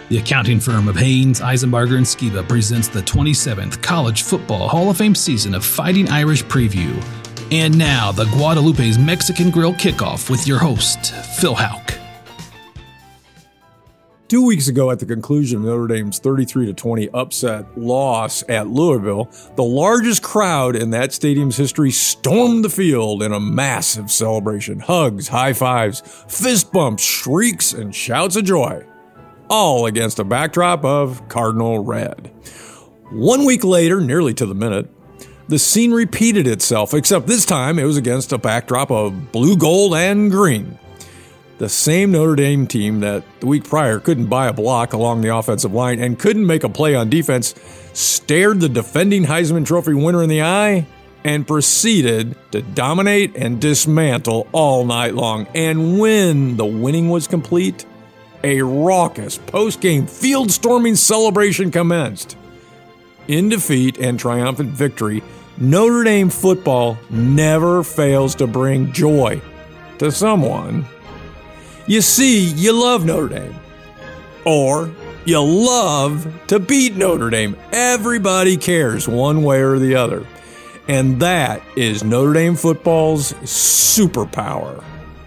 The accounting firm of Haynes, Eisenbarger, and Skiba presents the 27th College Football Hall of Fame season of Fighting Irish Preview. And now, the Guadalupe's Mexican Grill Kickoff with your host, Phil Houck. 2 weeks ago, at the conclusion of Notre Dame's 33-20 upset loss at Louisville, the largest crowd in that stadium's history stormed the field in a massive celebration. Hugs, high fives, fist bumps, shrieks, and shouts of joy, all against a backdrop of Cardinal Red. 1 week later, nearly to the minute, the scene repeated itself, except this time it was against a backdrop of blue, gold, and green. The same Notre Dame team that the week prior couldn't buy a block along the offensive line and couldn't make a play on defense stared the defending Heisman Trophy winner in the eye and proceeded to dominate and dismantle all night long. And when the winning was complete, a raucous post-game field-storming celebration commenced. In defeat and triumphant victory, Notre Dame football never fails to bring joy to someone. You see, you love Notre Dame. Or you love to beat Notre Dame. Everybody cares one way or the other. And that is Notre Dame football's superpower.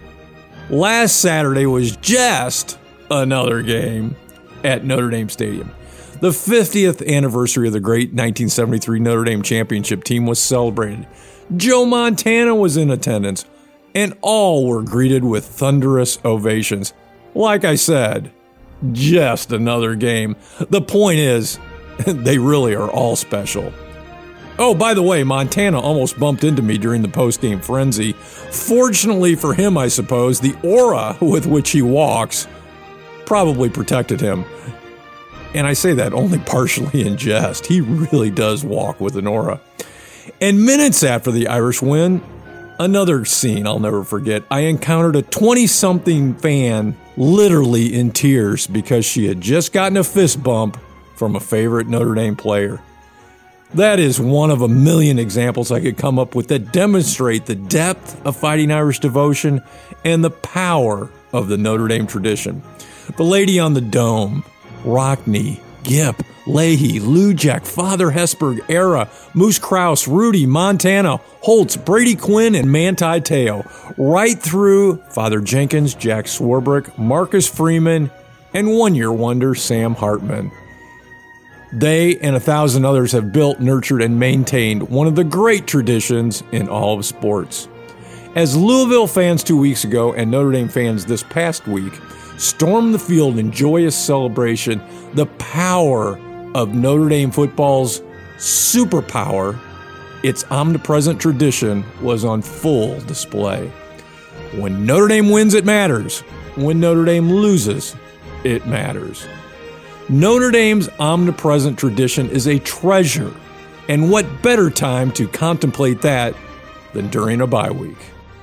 Last Saturday was just another game at Notre Dame Stadium. The 50th anniversary of the great 1973 Notre Dame championship team was celebrated. Joe Montana was in attendance, and all were greeted with thunderous ovations. Like I said, just another game. The point is, they really are all special. Oh, by the way, Montana almost bumped into me during the post-game frenzy. Fortunately for him, I suppose, the aura with which he walks probably protected him. And I say that only partially in jest. He really does walk with an aura. And minutes after the Irish win, another scene I'll never forget. I encountered a 20-something fan literally in tears because she had just gotten a fist bump from a favorite Notre Dame player. That is one of a million examples I could come up with that demonstrate the depth of Fighting Irish devotion and the power of the Notre Dame tradition. The Lady on the Dome, Rockne, Gipp, Leahy, Lujack, Father Hesburgh, Era, Moose Krause, Rudy, Montana, Holtz, Brady Quinn, and Manti Te'o, right through Father Jenkins, Jack Swarbrick, Marcus Freeman, and one-year wonder Sam Hartman. They and 1,000 others have built, nurtured, and maintained one of the great traditions in all of sports. As Louisville fans 2 weeks ago and Notre Dame fans this past week stormed the field in joyous celebration, the power of Notre Dame football's superpower, its omnipresent tradition, was on full display. When Notre Dame wins, it matters. When Notre Dame loses, it matters. Notre Dame's omnipresent tradition is a treasure, and what better time to contemplate that than during a bye week?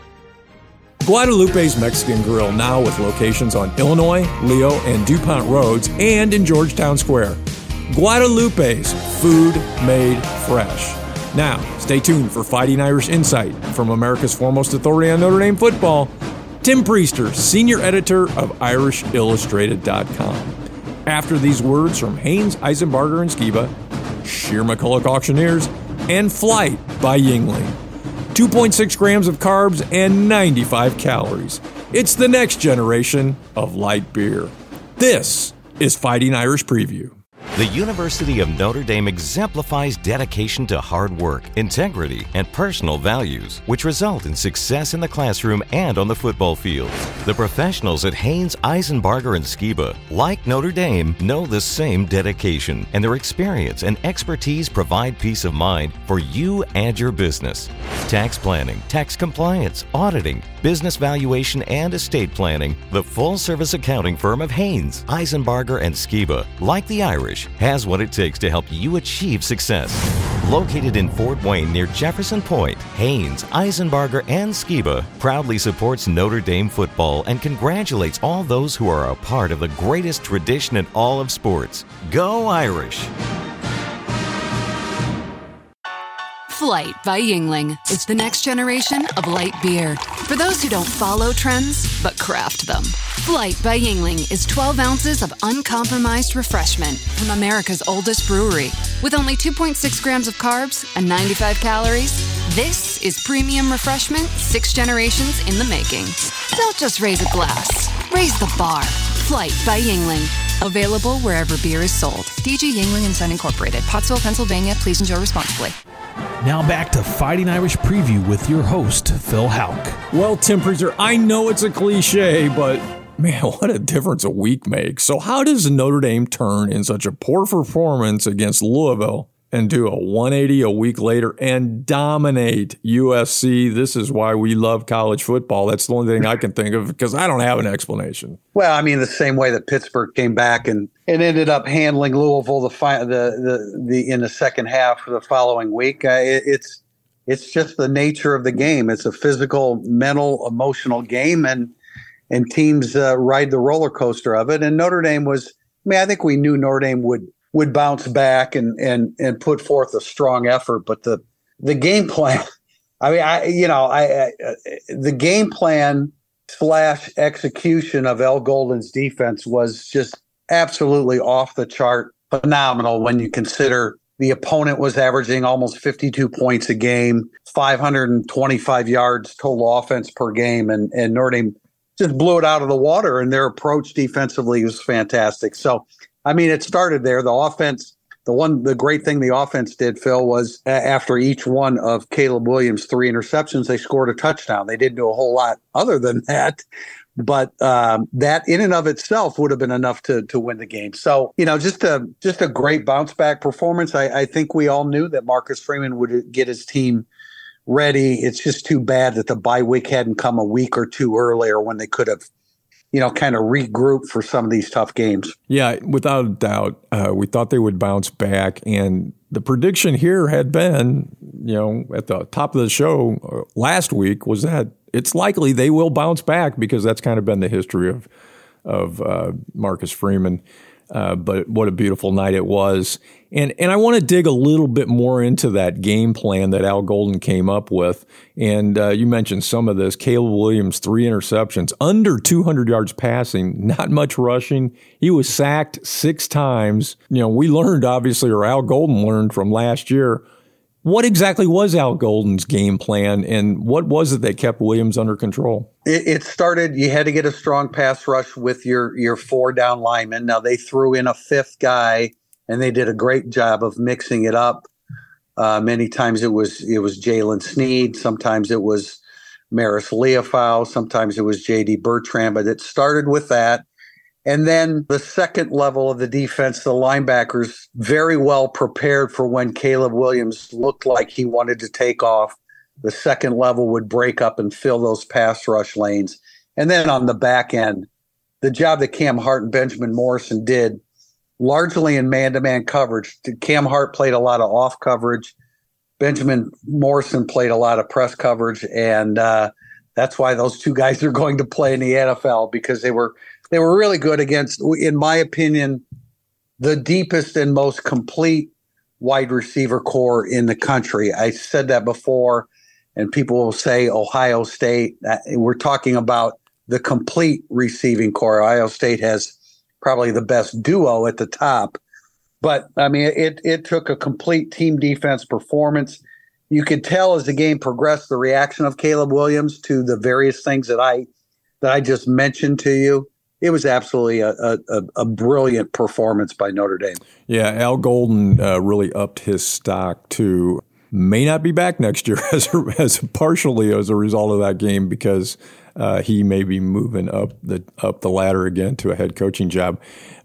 Guadalupe's Mexican Grill, now with locations on Illinois, Leo, and DuPont Roads, and in Georgetown Square. Guadalupe's, food made fresh. Now, stay tuned for Fighting Irish Insight from America's foremost authority on Notre Dame football, Tim Priester, senior editor of IrishIllustrated.com. After these words from Haynes, Eisenbarger, and Skiba, Sheer McCulloch Auctioneers, and Flight by Yuengling. 2.6 grams of carbs and 95 calories. It's the next generation of light beer. This is Fighting Irish Preview. The University of Notre Dame exemplifies dedication to hard work, integrity, and personal values, which result in success in the classroom and on the football field. The professionals at Haynes, Eisenbarger, and Skiba, like Notre Dame, know the same dedication, and their experience and expertise provide peace of mind for you and your business. Tax planning, tax compliance, auditing, business valuation, and estate planning, the full-service accounting firm of Haynes, Eisenbarger, and Skiba, like the Irish, has what it takes to help you achieve success. Located in Fort Wayne near Jefferson Point, Haynes, Eisenbarger, and Skiba proudly supports Notre Dame football and congratulates all those who are a part of the greatest tradition in all of sports. Go Irish! Flight by Yuengling. It's the next generation of light beer. For those who don't follow trends, but craft them. Flight by Yuengling is 12 ounces of uncompromised refreshment from America's oldest brewery. With only 2.6 grams of carbs and 95 calories, this is premium refreshment 6 generations in the making. Don't just raise a glass, raise the bar. Flight by Yuengling. Available wherever beer is sold. DG Yuengling and Son Incorporated, Pottsville, Pennsylvania. Please enjoy responsibly. Now back to Fighting Irish Preview with your host, Phil Houck. Well, Tim Priester, I know it's a cliche, but man, what a difference a week makes. So how does Notre Dame turn in such a poor performance against Louisville and do a 180 a week later and dominate USC? This is why we love college football. That's the only thing I can think of because I don't have an explanation. Well, I mean, the same way that Pittsburgh came back and ended up handling Louisville in the second half of the following week. It's just the nature of the game. It's a physical, mental, emotional game, and teams ride the roller coaster of it. And Notre Dame I think we knew Notre Dame would bounce back and put forth a strong effort, but the game plan. The game plan / execution of Al Golden's defense was just absolutely off the chart, phenomenal when you consider the opponent was averaging almost 52 points a game, 525 yards total offense per game, and Notre Dame just blew it out of the water, and their approach defensively was fantastic. So, I mean, it started there. The offense, the great thing the offense did, Phil, was after each one of Caleb Williams' 3 interceptions, they scored a touchdown. They didn't do a whole lot other than that, but that in and of itself would have been enough to win the game. So, just a great bounce back performance. I think we all knew that Marcus Freeman would get his team ready. It's just too bad that the bye week hadn't come a week or two earlier when they could have, kind of regroup for some of these tough games. Yeah, without a doubt. We thought they would bounce back. And the prediction here had been, at the top of the show last week was that it's likely they will bounce back because that's kind of been the history of Marcus Freeman. But what a beautiful night it was. And I want to dig a little bit more into that game plan that Al Golden came up with. And you mentioned some of this. Caleb Williams, 3 interceptions, under 200 yards passing, not much rushing. He was sacked 6 times. We learned, obviously, or Al Golden learned from last year. What exactly was Al Golden's game plan, and what was it that kept Williams under control? It started, you had to get a strong pass rush with your 4 down linemen. Now, they threw in a 5th guy, and they did a great job of mixing it up. Many times it was Jalen Sneed. Sometimes it was Maris Leofau. Sometimes it was J.D. Bertrand. But it started with that. And then the second level of the defense, the linebackers, very well prepared for when Caleb Williams looked like he wanted to take off. The second level would break up and fill those pass rush lanes. And then on the back end, the job that Cam Hart and Benjamin Morrison did, largely in man-to-man coverage. Cam Hart played a lot of off coverage. Benjamin Morrison played a lot of press coverage. And that's why those 2 guys are going to play in the NFL, because they were really good against, in my opinion, the deepest and most complete wide receiver core in the country. I said that before, and people will say Ohio State. We're talking about the complete receiving core. Ohio State has probably the best duo at the top. But, I mean, it took a complete team defense performance. You could tell as the game progressed the reaction of Caleb Williams to the various things that I just mentioned to you. It was absolutely a brilliant performance by Notre Dame. Yeah, Al Golden really upped his stock too. May not be back next year as partially as a result of that game, because he may be moving up the ladder again to a head coaching job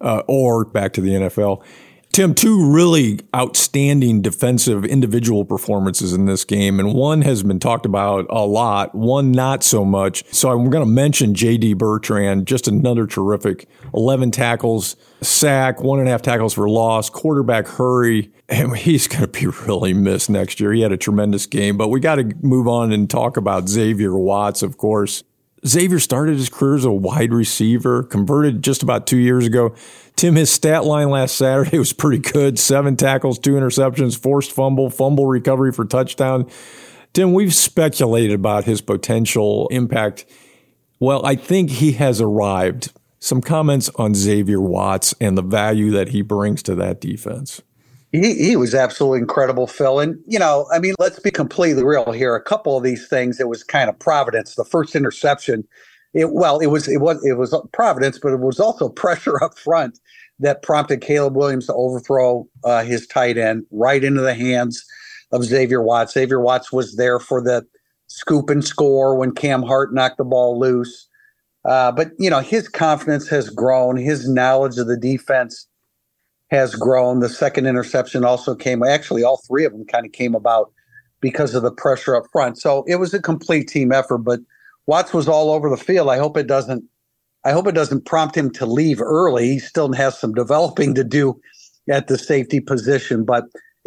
or back to the NFL. Tim, 2 really outstanding defensive individual performances in this game, and one has been talked about a lot, one not so much. So I'm going to mention J.D. Bertrand, just another terrific 11 tackles, sack, 1.5 tackles for loss, quarterback hurry, and he's going to be really missed next year. He had a tremendous game, but we got to move on and talk about Xavier Watts, of course. Xavier started his career as a wide receiver, converted just about 2 years ago. Tim, his stat line last Saturday was pretty good. 7 tackles, 2 interceptions, forced fumble recovery for touchdown. Tim, we've speculated about his potential impact. Well, I think he has arrived. some comments on Xavier Watts and the value that he brings to that defense. He was absolutely incredible, Phil. And, let's be completely real here. A couple of these things, it was kind of Providence. The first interception, it was Providence, but it was also pressure up front that prompted Caleb Williams to overthrow his tight end right into the hands of Xavier Watts. Xavier Watts was there for the scoop and score when Cam Hart knocked the ball loose. But his confidence has grown. His knowledge of the defense has grown. The second interception also actually all three of them kind of came about because of the pressure up front. So it was a complete team effort, but Watts was all over the field. I hope it doesn't prompt him to leave early. He still has some developing to do at the safety position, but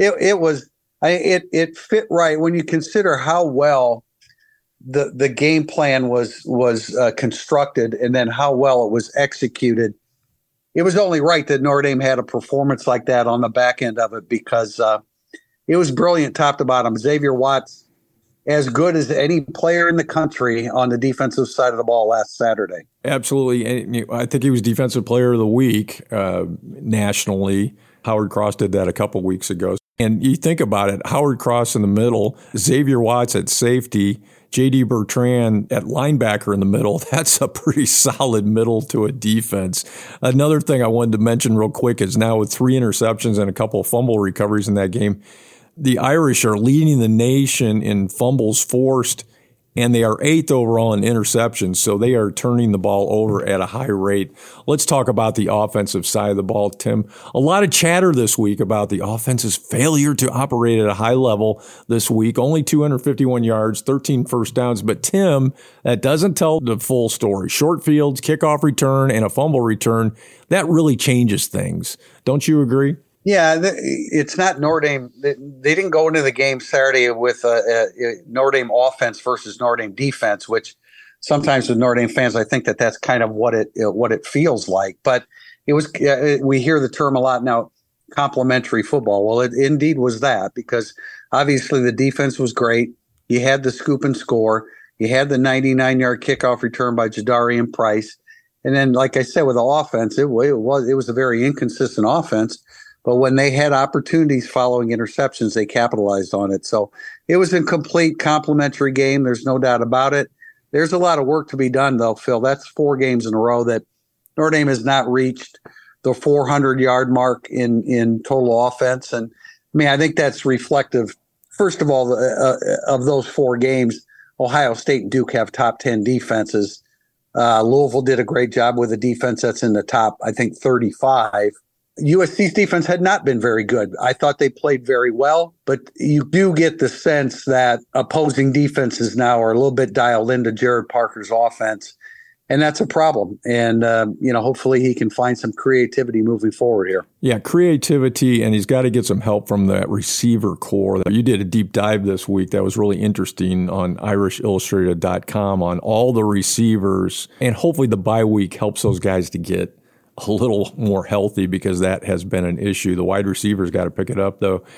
it fit right when you consider how well the game plan was constructed and then how well it was executed. It was only right that Notre Dame had a performance like that on the back end of it because it was brilliant top to bottom. Xavier Watts, as good as any player in the country on the defensive side of the ball last Saturday. Absolutely. And I think he was Defensive Player of the Week nationally. Howard Cross did that a couple weeks ago. And you think about it, Howard Cross in the middle, Xavier Watts at safety, J.D. Bertrand at linebacker in the middle. That's a pretty solid middle to a defense. Another thing I wanted to mention real quick is now with 3 interceptions and a couple of fumble recoveries in that game, the Irish are leading the nation in fumbles forced, and they are 8th overall in interceptions, so they are turning the ball over at a high rate. Let's talk about the offensive side of the ball, Tim. A lot of chatter this week about the offense's failure to operate at a high level this week. Only 251 yards, 13 first downs. But, Tim, that doesn't tell the full story. Short fields, kickoff return, and a fumble return, that really changes things. Don't you agree? Yeah, it's not Notre Dame. They didn't go into the game Saturday with a Notre Dame offense versus Notre Dame defense, which sometimes with Notre Dame fans, I think that's kind of what it feels like. But it was. We hear the term a lot now, complementary football. Well, it indeed was that because obviously the defense was great. You had the scoop and score. You had the 99-yard kickoff return by Jadarian Price, and then, like I said, with the offense, it was a very inconsistent offense. But when they had opportunities following interceptions, they capitalized on it. So it was a complete complementary game. There's no doubt about it. There's a lot of work to be done, though, Phil. That's 4 games in a row that Notre Dame has not reached the 400-yard mark in total offense. And, I think that's reflective, first of all, of those 4 games. Ohio State and Duke have top 10 defenses. Louisville did a great job with a defense that's in the top, I think, 35. USC's defense had not been very good. I thought they played very well, but you do get the sense that opposing defenses now are a little bit dialed into Jared Parker's offense, and that's a problem. And, hopefully he can find some creativity moving forward here. Yeah, creativity, and he's got to get some help from that receiver core. You did a deep dive this week that was really interesting on IrishIllustrated.com on all the receivers, and hopefully the bye week helps those guys to get a little more healthy because that has been an issue. The wide receivers got to pick it up, though.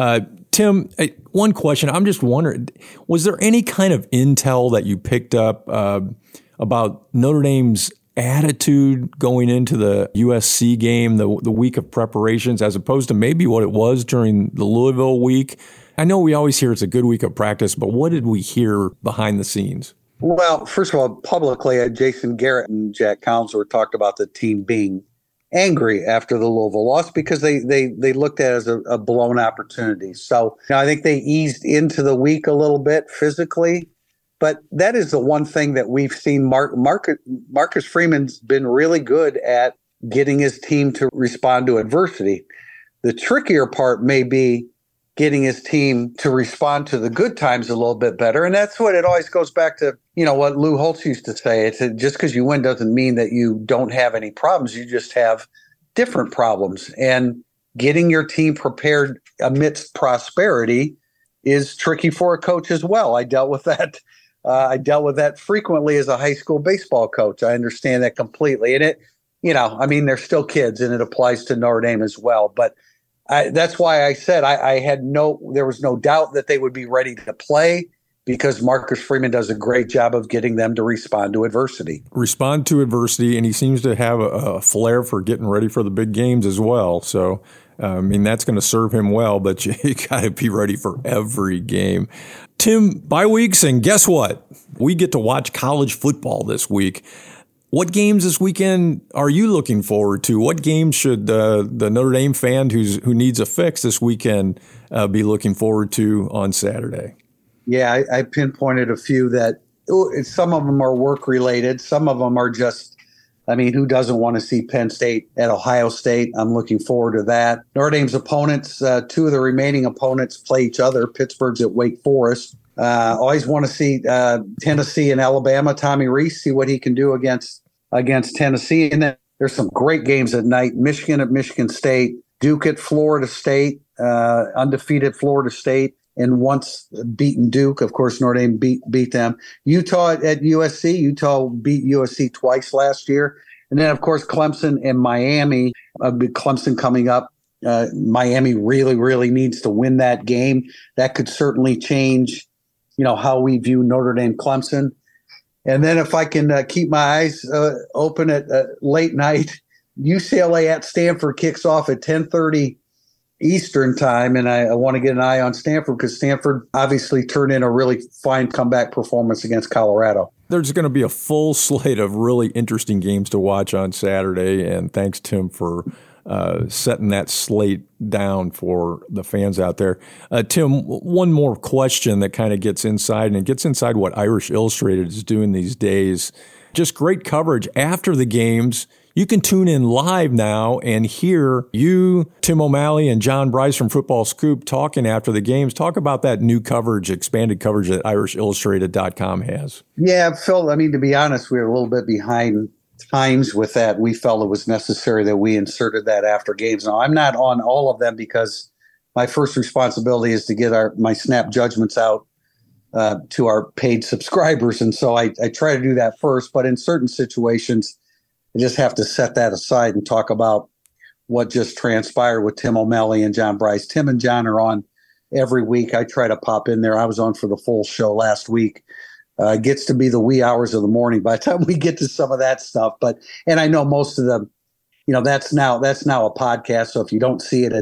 Tim, one question. I'm just wondering, was there any kind of intel that you picked up about Notre Dame's attitude going into the USC game, the week of preparations, as opposed to maybe what it was during the Louisville week? I know we always hear it's a good week of practice, but what did we hear behind the scenes? Well, first of all, publicly, Jason Garrett and Jack Collinsworth talked about the team being angry after the Louisville loss because they looked at it as a blown opportunity. So I think they eased into the week a little bit physically, but that is the one thing that we've seen. Marcus Freeman's been really good at getting his team to respond to adversity. The trickier part may be getting his team to respond to the good times a little bit better. And that's what it always goes back to, what Lou Holtz used to say. It's just because you win doesn't mean that you don't have any problems. You just have different problems. And getting your team prepared amidst prosperity is tricky for a coach as well. I dealt with that. I dealt with that frequently as a high school baseball coach. I understand that completely. And they're still kids, and it applies to Notre Dame as well. But that's why I said there was no doubt that they would be ready to play because Marcus Freeman does a great job of getting them to respond to adversity. And he seems to have a flair for getting ready for the big games as well. So, that's going to serve him well, but you got to be ready for every game. Tim, bye weeks, and guess what? We get to watch college football this week. What games this weekend are you looking forward to? What games should the Notre Dame fan who needs a fix this weekend be looking forward to on Saturday? Yeah, I pinpointed a few that some of them are work related. Some of them are just, who doesn't want to see Penn State at Ohio State? I'm looking forward to that. Notre Dame's opponents, two of the remaining opponents play each other. Pittsburgh's at Wake Forest. Always want to see Tennessee and Alabama. Tommy Rees, see what he can do against Tennessee. And then there's some great games at night. Michigan at Michigan State, Duke at Florida State, undefeated Florida State, and once beaten Duke. Of course, Notre Dame beat them. Utah at USC. Utah beat USC twice last year. And then, of course, Clemson and Miami. Clemson coming up. Miami really, really needs to win that game. That could certainly change, how we view Notre Dame Clemson. And then if I can keep my eyes open at late night, UCLA at Stanford kicks off at 10:30 Eastern time, and I want to get an eye on Stanford because Stanford obviously turned in a really fine comeback performance against Colorado. There's going to be a full slate of really interesting games to watch on Saturday, and thanks, Tim, for setting that slate down for the fans out there. Tim, one more question that kind of gets inside what Irish Illustrated is doing these days. Just great coverage after the games. You can tune in live now and hear you, Tim O'Malley, and John Bryce from Football Scoop talking after the games. Talk about that new coverage, expanded coverage that IrishIllustrated.com has. Yeah, Phil, to be honest, we were a little bit behind times with that. We felt it was necessary that we inserted that after games. Now, I'm not on all of them because my first responsibility is to get my snap judgments out to our paid subscribers. And so I try to do that first. But in certain situations, I just have to set that aside and talk about what just transpired with Tim O'Malley and John Bryce. Tim and John are on every week. I try to pop in there. I was on for the full show last week. It gets to be the wee hours of the morning by the time we get to some of that stuff. And I know most of them, that's now a podcast. So if you don't see it at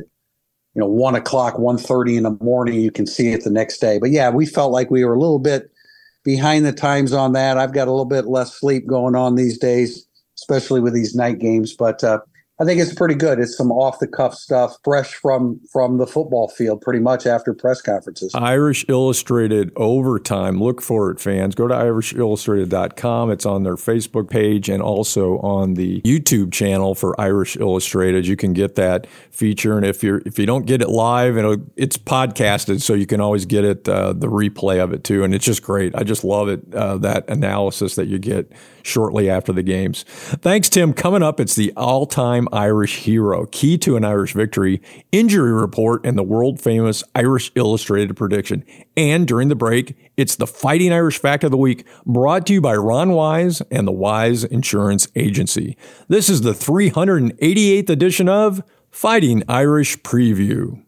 1 o'clock, 1:30 in the morning, you can see it the next day. But yeah, we felt like we were a little bit behind the times on that. I've got a little bit less sleep going on these days, especially with these night games. But I think it's pretty good. It's some off-the-cuff stuff, fresh from the football field, pretty much after press conferences. Irish Illustrated Overtime. Look for it, fans. Go to IrishIllustrated.com. It's on their Facebook page and also on the YouTube channel for Irish Illustrated. You can get that feature, and if you don't get it live, it's podcasted, so you can always get it the replay of it too. And it's just great. I just love it. That analysis that you get shortly after the games. Thanks, Tim. Coming up, it's the all-time Irish hero, key to an Irish victory, injury report, and the world-famous Irish Illustrated prediction. And during the break, it's the Fighting Irish Fact of the Week, brought to you by Ron Wise and the Wise Insurance Agency. This is the 388th edition of Fighting Irish Preview.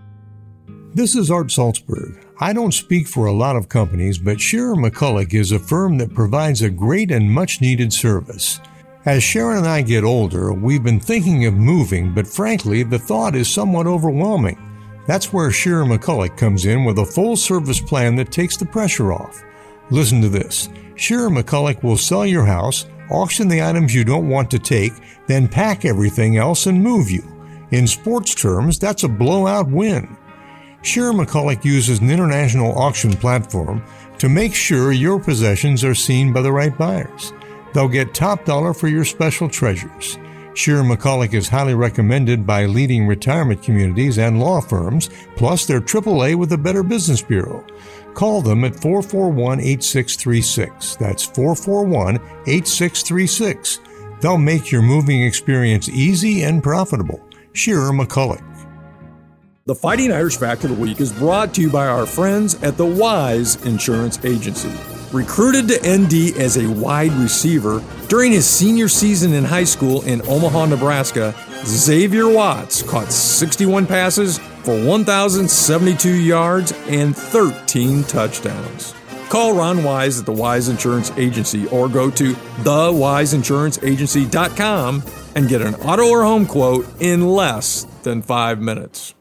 This is Art Salzberg. I don't speak for a lot of companies, but Shearer McCulloch is a firm that provides a great and much-needed service. As Sharon and I get older, we've been thinking of moving, but frankly, the thought is somewhat overwhelming. That's where Shearer McCulloch comes in with a full-service plan that takes the pressure off. Listen to this. Shearer McCulloch will sell your house, auction the items you don't want to take, then pack everything else and move you. In sports terms, that's a blowout win. Shearer McCulloch uses an international auction platform to make sure your possessions are seen by the right buyers. They'll get top dollar for your special treasures. Shearer McCulloch is highly recommended by leading retirement communities and law firms, plus they're AAA with the Better Business Bureau. Call them at 441-8636. That's 441-8636. They'll make your moving experience easy and profitable. Shearer McCulloch. The Fighting Irish Fact of the Week is brought to you by our friends at the Wise Insurance Agency. Recruited to ND as a wide receiver during his senior season in high school in Omaha, Nebraska, Xavier Watts caught 61 passes for 1,072 yards and 13 touchdowns. Call Ron Wise at the Wise Insurance Agency or go to thewiseinsuranceagency.com and get an auto or home quote in less than 5 minutes.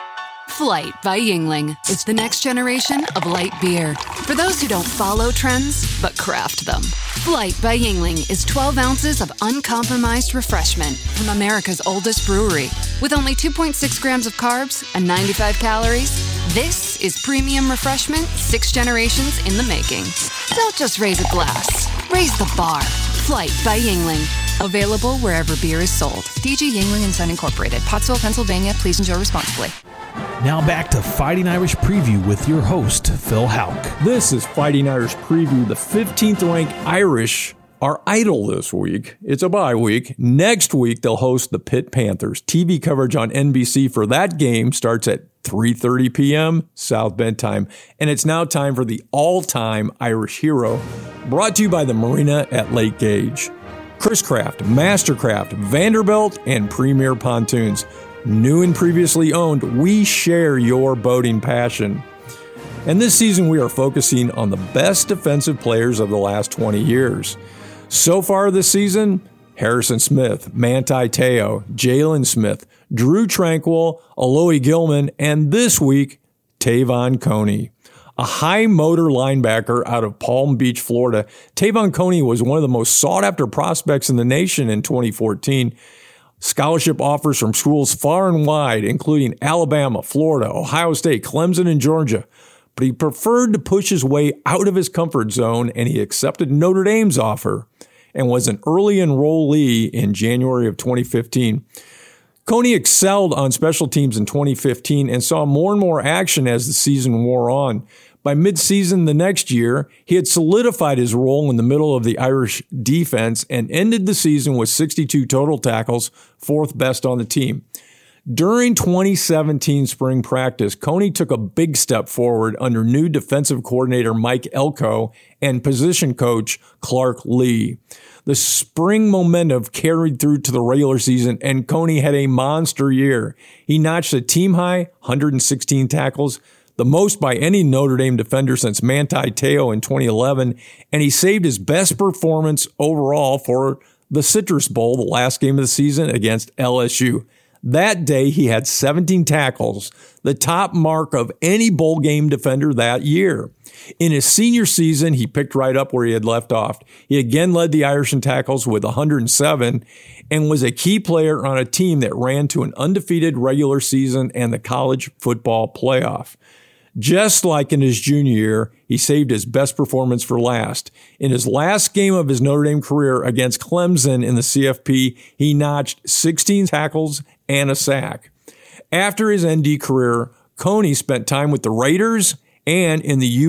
Flight by Yuengling is the next generation of light beer. For those who don't follow trends, but craft them. Flight by Yuengling is 12 ounces of uncompromised refreshment from America's oldest brewery. With only 2.6 grams of carbs and 95 calories, this is premium refreshment 6 generations in the making. Don't just raise a glass, raise the bar. Flight by Yuengling. Available wherever beer is sold. DG Yuengling & Son Incorporated, Pottsville, Pennsylvania. Please enjoy responsibly. Now back to Fighting Irish Preview with your host, Phil Houck. This is Fighting Irish Preview. The 15th ranked Irish are idle this week. It's a bye week. Next week, they'll host the Pitt Panthers. TV coverage on NBC for that game starts at 3:30 p.m. South Bend time. And it's now time for the all-time Irish hero, brought to you by the Marina at Lake Gage. Chris-Craft, Mastercraft, Vanderbilt, and Premier Pontoons. New and previously owned, we share your boating passion. And this season, we are focusing on the best defensive players of the last 20 years. So far this season, Harrison Smith, Manti Te'o, Jalen Smith, Drew Tranquill, Alohi Gilman, and this week, Tavon Coney. A high-motor linebacker out of Palm Beach, Florida, Tavon Coney was one of the most sought-after prospects in the nation in 2014. Scholarship offers from schools far and wide, including Alabama, Florida, Ohio State, Clemson, and Georgia. But he preferred to push his way out of his comfort zone, and he accepted Notre Dame's offer and was an early enrollee in January of 2015. Coney excelled on special teams in 2015 and saw more and more action as the season wore on. By midseason the next year, he had solidified his role in the middle of the Irish defense and ended the season with 62 total tackles, fourth best on the team. During 2017 spring practice, Coney took a big step forward under new defensive coordinator Mike Elko and position coach Clark Lee. The spring momentum carried through to the regular season, and Coney had a monster year. He notched a team-high 116 tackles, the most by any Notre Dame defender since Manti Te'o in 2011, and he saved his best performance overall for the Citrus Bowl, the last game of the season against LSU. That day, he had 17 tackles, the top mark of any bowl game defender that year. In his senior season, he picked right up where he had left off. He again led the Irish in tackles with 107 and was a key player on a team that ran to an undefeated regular season and the college football playoff. Just like in his junior year, he saved his best performance for last. In his last game of his Notre Dame career against Clemson in the CFP, he notched 16 tackles and a sack. After his ND career, Coney spent time with the Raiders and in the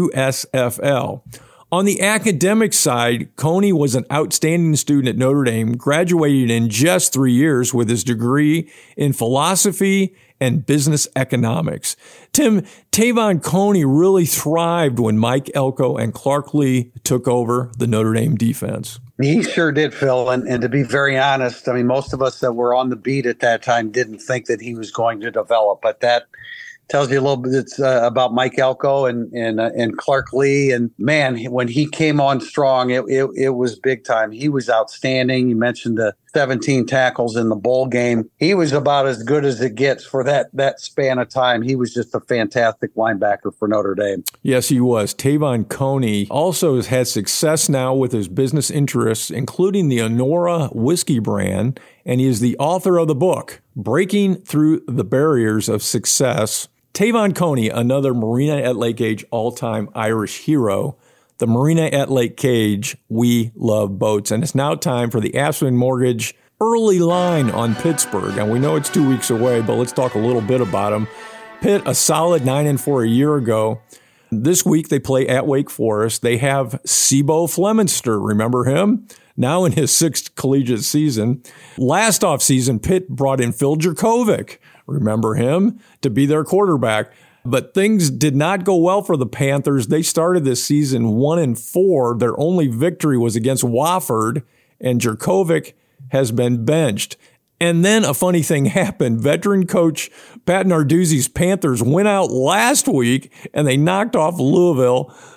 USFL. On the academic side, Coney was an outstanding student at Notre Dame, graduated in just 3 years with his degree in philosophy and business economics. Tim, Tavon Coney really thrived when Mike Elko and Clark Lee took over the Notre Dame defense. He sure did, Phil. And to be very honest, I mean, most of us that were on the beat at that time didn't think that he was going to develop. But that tells you a little bit about Mike Elko and Clark Lee. And man, when he came on strong, it was big time. He was outstanding. You mentioned the 17 tackles in the bowl game. He was about as good as it gets for that span of time. He was just a fantastic linebacker for Notre Dame. Yes, he was. Tavon Coney also has had success now with his business interests, including the Honora whiskey brand, and he is the author of the book, Breaking Through the Barriers of Success. Tavon Coney, another Marina at Lake Gage all-time Irish hero. The Marina at Lake Gage, we love boats. And it's now time for the Aspen Mortgage early line on Pittsburgh. And we know it's 2 weeks away, but let's talk a little bit about them. Pitt, a solid 9-4 a year ago. This week they play at Wake Forest. They have Sibo Fleminster. Remember him? Now in his 6th collegiate season. Last offseason, Pitt brought in Phil Jurkovec. Remember him? To be their quarterback. But things did not go well for the Panthers. They started this season 1-4. Their only victory was against Wofford, and Jurkovec has been benched. And then a funny thing happened. Veteran coach Pat Narduzzi's Panthers went out last week, and they knocked off Louisville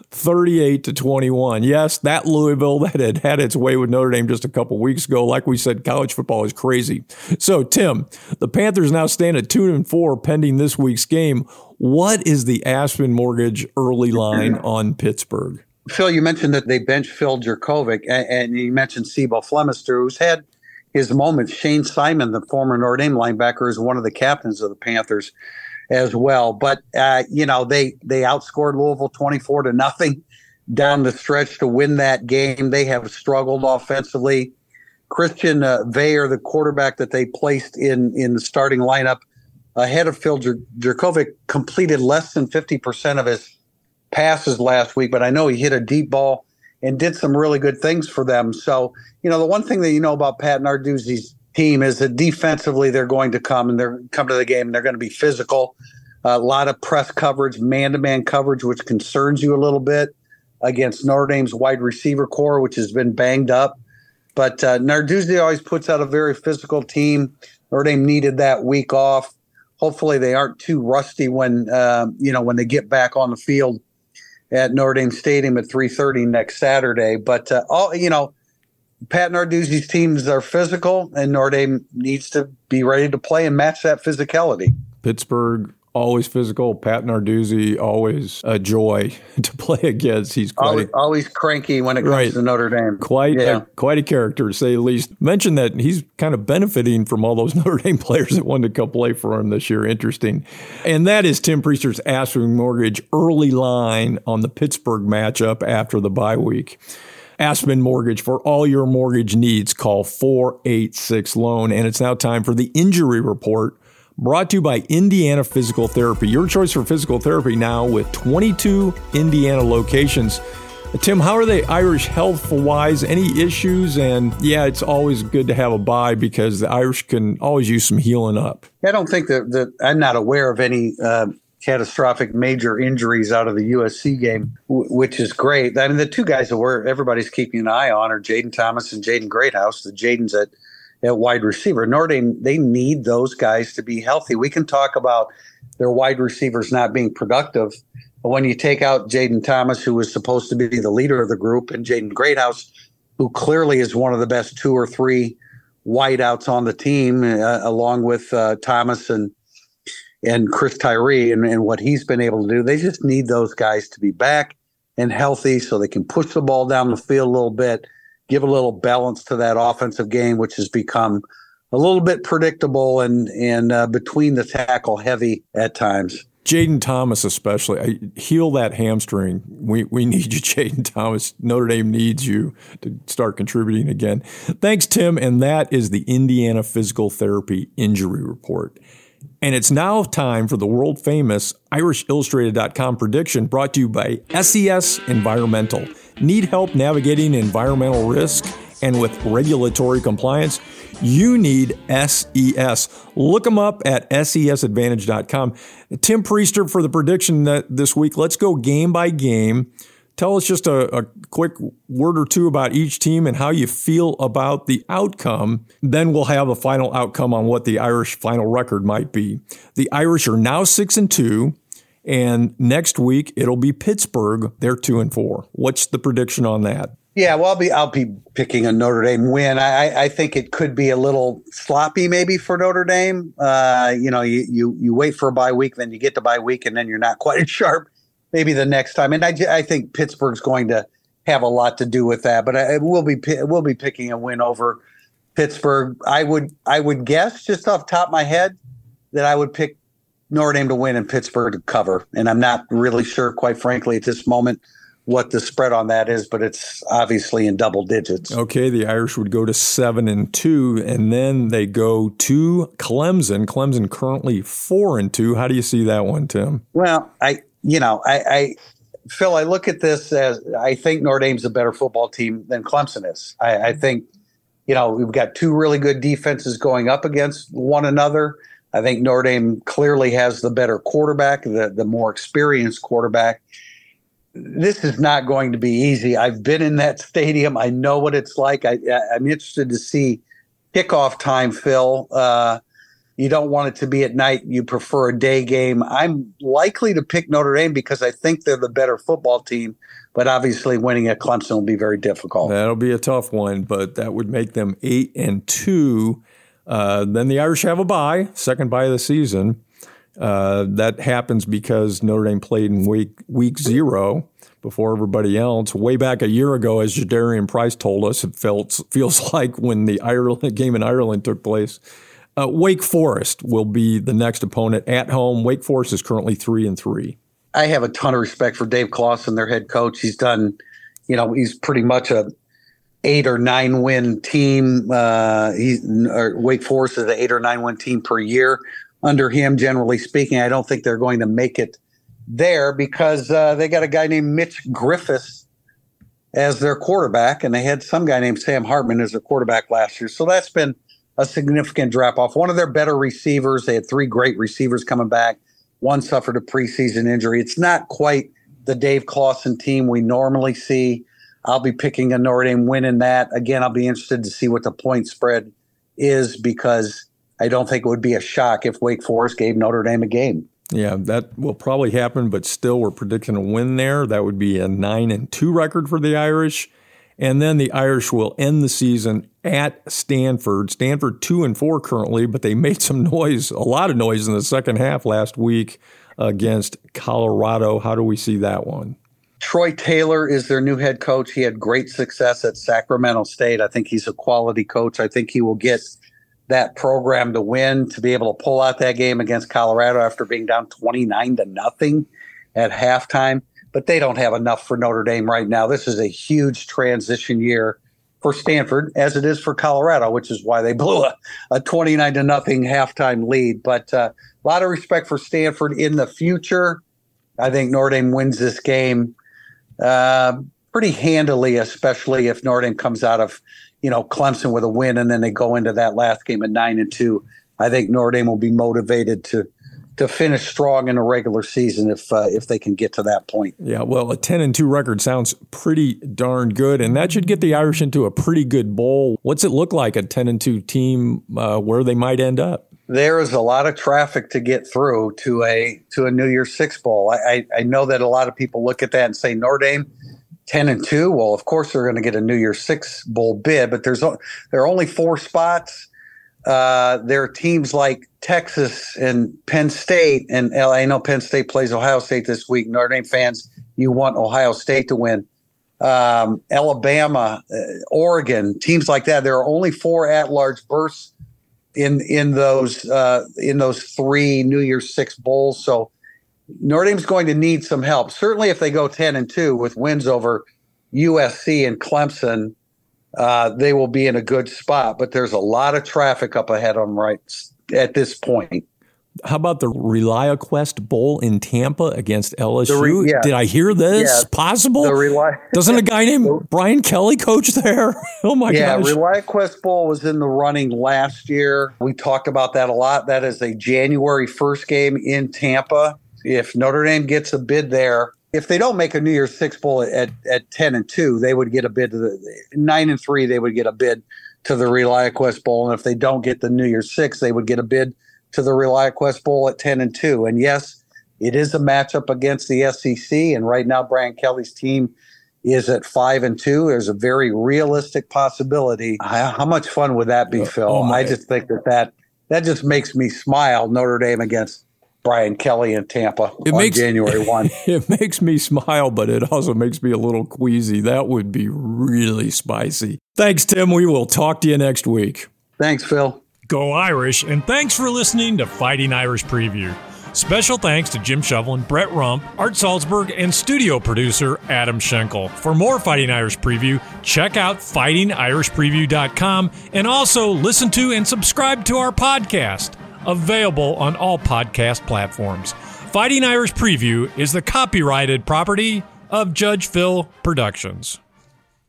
38-21. Yes, that Louisville that had its way with Notre Dame just a couple weeks ago. Like we said, college football is crazy. So, Tim, the Panthers now stand at 2-4 pending this week's game. What is the Aspen Mortgage early line on Pittsburgh? Phil, you mentioned that they benched Phil Jurkovec, and you mentioned Sebo Flemister, who's had his moments. Shane Simon, the former Notre Dame linebacker, is one of the captains of the Panthers as well. But, they outscored Louisville 24-0 down the stretch to win that game. They have struggled offensively. Christian Veyer, the quarterback that they placed in the starting lineup ahead of Phil Jurkovec, completed less than 50% of his passes last week, but I know he hit a deep ball and did some really good things for them. So, the one thing that you know about Pat Narduzzi's team is that defensively they're going to come to the game and they're going to be physical. A lot of press coverage, man-to-man coverage, which concerns you a little bit against Notre Dame's wide receiver core, which has been banged up. But Narduzzi always puts out a very physical team. Notre Dame needed that week off. Hopefully they aren't too rusty when they get back on the field at Notre Dame Stadium at 3:30 next Saturday. But Pat Narduzzi's teams are physical, and Notre Dame needs to be ready to play and match that physicality. Pittsburgh, always physical. Pat Narduzzi, always a joy to play against. He's always cranky when it comes to Notre Dame. Quite a character, to say the least. Mention that he's kind of benefiting from all those Notre Dame players that wanted to come play for him this year. Interesting. And that is Tim Priester's Aspen Mortgage early line on the Pittsburgh matchup after the bye week. Aspen Mortgage, for all your mortgage needs, call 486-LOAN. And it's now time for the injury report, brought to you by Indiana Physical Therapy. Your choice for physical therapy now with 22 Indiana locations. Tim, how are they Irish health-wise? Any issues? And it's always good to have a bye because the Irish can always use some healing up. I don't think that I'm not aware of any catastrophic major injuries out of the USC game, which is great. I mean, the two guys that everybody's keeping an eye on are Jaden Thomas and Jaden Greathouse. The Jaden's at wide receiver. Notre Dame, they need those guys to be healthy. We can talk about their wide receivers not being productive, but when you take out Jaden Thomas, who was supposed to be the leader of the group, and Jaden Greathouse, who clearly is one of the best 2 or 3 wideouts on the team, along with Thomas and Chris Tyree and what he's been able to do. They just need those guys to be back and healthy so they can push the ball down the field a little bit, give a little balance to that offensive game, which has become a little bit predictable and between the tackle heavy at times. Jaden Thomas especially. Heal that hamstring. We need you, Jaden Thomas. Notre Dame needs you to start contributing again. Thanks, Tim. And that is the Indiana Physical Therapy Injury Report. And it's now time for the world-famous IrishIllustrated.com prediction, brought to you by SES Environmental. Need help navigating environmental risk and with regulatory compliance? You need SES. Look them up at sesadvantage.com. Tim Priester for the prediction this week. Let's go game by game. Tell us just a quick word or two about each team and how you feel about the outcome. Then we'll have a final outcome on what the Irish final record might be. The Irish are now 6-2, and next week it'll be Pittsburgh. They're 2-4. What's the prediction on that? Yeah, well, I'll be picking a Notre Dame win. I think it could be a little sloppy maybe for Notre Dame. You wait for a bye week, then you get to bye week, and then you're not quite as sharp maybe the next time. And I think Pittsburgh's going to have a lot to do with that. But we'll be picking a win over Pittsburgh. I would guess just off the top of my head that I would pick Notre Dame to win and Pittsburgh to cover. And I'm not really sure, quite frankly, at this moment, what the spread on that is, but it's obviously in double digits. Okay, the Irish would go to 7-2, and then they go to Clemson. Clemson currently 4-2. How do you see that one, Tim? Well, Phil, I look at this as I think Notre Dame's a better football team than Clemson is. I think, we've got two really good defenses going up against one another. I think Notre Dame clearly has the better quarterback, the more experienced quarterback. This is not going to be easy. I've been in that stadium. I know what it's like. I'm interested to see kickoff time, Phil. you don't want it to be at night. You prefer a day game. I'm likely to pick Notre Dame because I think they're the better football team, but obviously winning at Clemson will be very difficult. That'll be a tough one, but that would make them 8-2. Then the Irish have a bye, second bye of the season. That happens because Notre Dame played in week 0 before everybody else. Way back a year ago, as Jadarian Price told us, it feels like when the game in Ireland took place. Wake Forest will be the next opponent at home. Wake Forest is currently 3-3. I have a ton of respect for Dave Clawson, their head coach. He's done, he's pretty much a 8 or 9 win team. Wake Forest is an 8 or 9 win team per year under him. Generally speaking, I don't think they're going to make it there because they got a guy named Mitch Griffiths as their quarterback, and they had some guy named Sam Hartman as their quarterback last year. So that's been a significant drop off. One of their better receivers, they had 3 great receivers coming back. One suffered a preseason injury. It's not quite the Dave Clawson team we normally see. I'll be picking a Notre Dame win in that. Again, I'll be interested to see what the point spread is because I don't think it would be a shock if Wake Forest gave Notre Dame a game. Yeah, that will probably happen, but still we're predicting a win there. That would be a 9-2 record for the Irish. And then the Irish will end the season at Stanford. Stanford 2-4 currently, but they made a lot of noise in the second half last week against Colorado. How do we see that one? Troy Taylor is their new head coach. He had great success at Sacramento State. I think he's a quality coach. I think he will get that program to win, to be able to pull out that game against Colorado after being down 29-0 at halftime. But they don't have enough for Notre Dame right now. This is a huge transition year for Stanford, as it is for Colorado, which is why they blew a 29-0 halftime lead. But a lot of respect for Stanford in the future. I think Notre Dame wins this game pretty handily, especially if Notre Dame comes out of Clemson with a win and then they go into that last game at 9-2. I think Notre Dame will be motivated to finish strong in a regular season if they can get to that point. Yeah, well, a 10-2 record sounds pretty darn good, and that should get the Irish into a pretty good bowl. What's it look like, a 10-2 team, where they might end up? There is a lot of traffic to get through to a New Year's Six bowl. I know that a lot of people look at that and say Notre Dame 10-2. Well, of course they're going to get a New Year's Six bowl bid, but there are only 4 spots. There are teams like Texas and Penn State, and I know Penn State plays Ohio State this week. Notre Dame fans, you want Ohio State to win. Alabama, Oregon, teams like that. There are only 4 at-large berths in those 3 New Year's Six bowls. So Notre Dame's going to need some help. Certainly, if they go 10-2 with wins over USC and Clemson, they will be in a good spot, but there's a lot of traffic up ahead of them right at this point. How about the ReliaQuest Bowl in Tampa against LSU? Did I hear this? Yeah. Possible? Doesn't a guy named Brian Kelly coach there? Oh, my gosh. Yeah, ReliaQuest Bowl was in the running last year. We talked about that a lot. That is a January 1st game in Tampa. If Notre Dame gets a bid there, if they don't make a New Year's Six bowl at 10-2, they would get a bid to the 9-3. They would get a bid to the ReliaQuest Bowl, and if they don't get the New Year's Six, they would get a bid to the ReliaQuest Bowl at 10-2. And yes, it is a matchup against the SEC. And right now, Brian Kelly's team is at 5-2. There's a very realistic possibility. How much fun would that be, Phil? I just think that just makes me smile. Notre Dame against Brian Kelly in Tampa on January 1. It makes me smile, but it also makes me a little queasy. That would be really spicy. Thanks, Tim. We will talk to you next week. Thanks, Phil. Go Irish, and thanks for listening to Fighting Irish Preview. Special thanks to Jim Shovelin, Brett Rump, Art Salzberg, and studio producer Adam Schenkel. For more Fighting Irish Preview, check out fightingirishpreview.com and also listen to and subscribe to our podcast, available on all podcast platforms. Fighting Irish Preview is the copyrighted property of Judge Phil Productions.